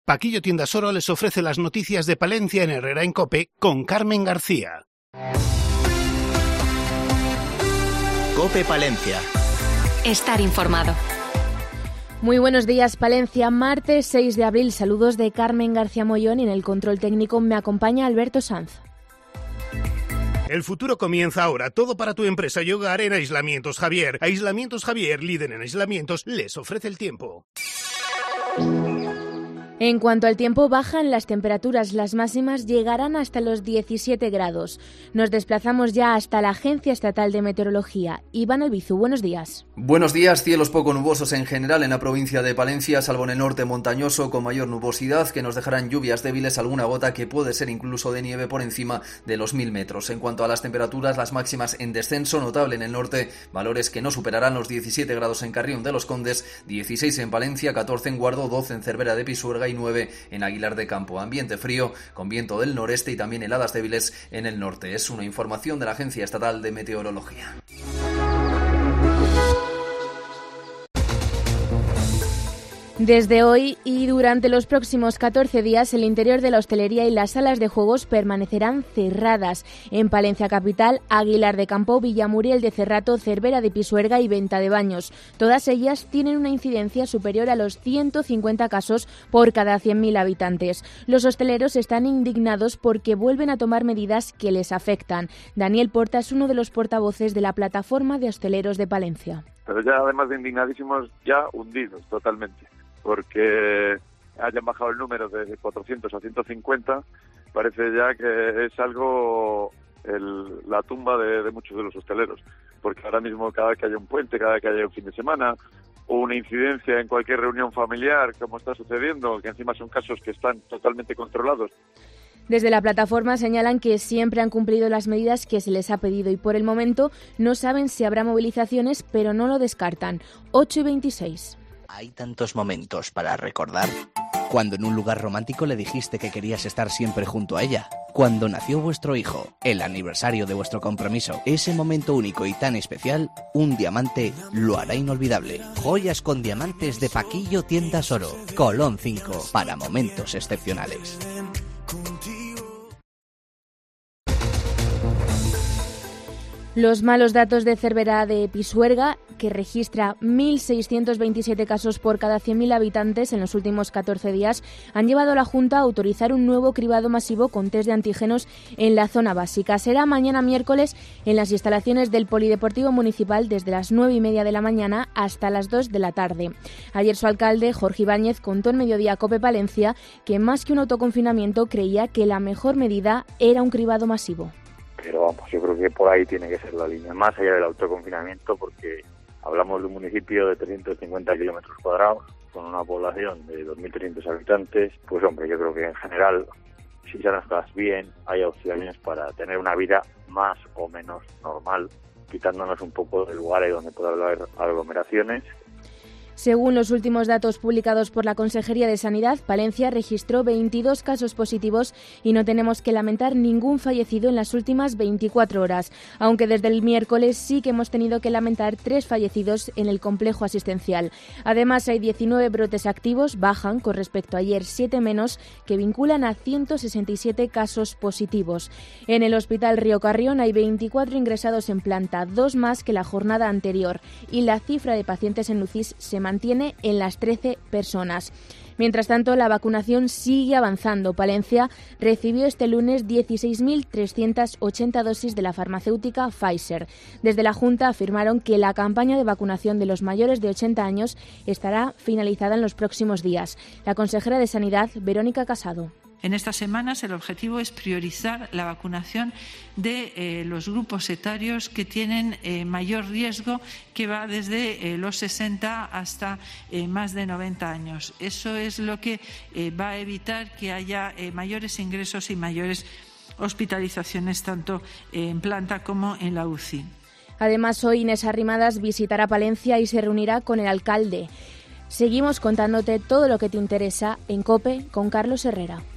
Paquillo Tiendas Oro les ofrece las noticias de Palencia en Herrera en COPE con Carmen García. COPE Palencia. Estar informado. Muy buenos días, Palencia. Martes 6 de abril. Saludos de Carmen García Mollón y en el control técnico me acompaña Alberto Sanz. El futuro comienza ahora. Todo para tu empresa y hogar en Aislamientos Javier. Aislamientos Javier, líder en aislamientos, les ofrece el tiempo. En cuanto al tiempo, bajan las temperaturas. Las máximas llegarán hasta los 17 grados. Nos desplazamos ya hasta la Agencia Estatal de Meteorología. Iván Albizu, buenos días. Buenos días. Cielos poco nubosos en general en la provincia de Palencia, salvo en el norte montañoso con mayor nubosidad, que nos dejarán lluvias débiles, alguna gota que puede ser incluso de nieve por encima de los 1000 metros. En cuanto a las temperaturas, las máximas en descenso notable en el norte, valores que no superarán los 17 grados en Carrión de los Condes, 16 en Palencia, 14 en Guardo, 12 en Cervera de Pisuerga y 9 en Aguilar de Campo. Ambiente frío con viento del noreste y también heladas débiles en el norte. Es una información de la Agencia Estatal de Meteorología. Desde hoy y durante los próximos 14 días, el interior de la hostelería y las salas de juegos permanecerán cerradas. En Palencia capital, Aguilar de Campo, Villamuriel de Cerrato, Cervera de Pisuerga y Venta de Baños. Todas ellas tienen una incidencia superior a los 150 casos por cada 100.000 habitantes. Los hosteleros están indignados porque vuelven a tomar medidas que les afectan. Daniel Porta es uno de los portavoces de la plataforma de hosteleros de Palencia. Pero ya además de indignadísimos, ya hundidos totalmente. Porque hayan bajado el número de 400 a 150, parece ya que es algo la tumba de muchos de los hosteleros. Porque ahora mismo cada vez que haya un puente, cada vez que haya un fin de semana, o una incidencia en cualquier reunión familiar, como está sucediendo, que encima son casos que están totalmente controlados. Desde la plataforma señalan que siempre han cumplido las medidas que se les ha pedido y por el momento no saben si habrá movilizaciones, pero no lo descartan. 8:26. Hay tantos momentos para recordar. Cuando en un lugar romántico le dijiste que querías estar siempre junto a ella. Cuando nació vuestro hijo. El aniversario de vuestro compromiso. Ese momento único y tan especial, un diamante lo hará inolvidable. Joyas con diamantes de Paquillo Tiendas Oro. Colón 5. Para momentos excepcionales. Los malos datos de Cervera de Pisuerga, que registra 1.627 casos por cada 100.000 habitantes en los últimos 14 días, han llevado a la Junta a autorizar un nuevo cribado masivo con test de antígenos en la zona básica. Será mañana miércoles en las instalaciones del Polideportivo Municipal desde las 9:30 de la mañana hasta las 2 de la tarde. Ayer su alcalde, Jorge Ibáñez, contó en Mediodía COPE Palencia que más que un autoconfinamiento creía que la mejor medida era un cribado masivo. Pero vamos, yo creo que por ahí tiene que ser la línea, más allá del autoconfinamiento, porque hablamos de un municipio de 350 kilómetros cuadrados, con una población de 2.300 habitantes, pues hombre, yo creo que en general, si se las cosas bien, hay opciones para tener una vida más o menos normal, quitándonos un poco del lugar ahí donde puede haber aglomeraciones. Según los últimos datos publicados por la Consejería de Sanidad, Palencia registró 22 casos positivos y no tenemos que lamentar ningún fallecido en las últimas 24 horas, aunque desde el miércoles sí que hemos tenido que lamentar 3 fallecidos en el complejo asistencial. Además, hay 19 brotes activos, bajan con respecto a ayer 7 menos, que vinculan a 167 casos positivos. En el Hospital Río Carrión hay 24 ingresados en planta, 2 más que la jornada anterior, y la cifra de pacientes en UCIs se mantiene en las 13 personas. Mientras tanto, la vacunación sigue avanzando. Palencia recibió este lunes 16.380 dosis de la farmacéutica Pfizer. Desde la Junta afirmaron que la campaña de vacunación de los mayores de 80 años estará finalizada en los próximos días. La consejera de Sanidad, Verónica Casado. En estas semanas el objetivo es priorizar la vacunación de los grupos etarios que tienen mayor riesgo, que va desde los 60 hasta más de 90 años. Eso es lo que va a evitar que haya mayores ingresos y mayores hospitalizaciones tanto en planta como en la UCI. Además, hoy Inés Arrimadas visitará Palencia y se reunirá con el alcalde. Seguimos contándote todo lo que te interesa en COPE con Carlos Herrera.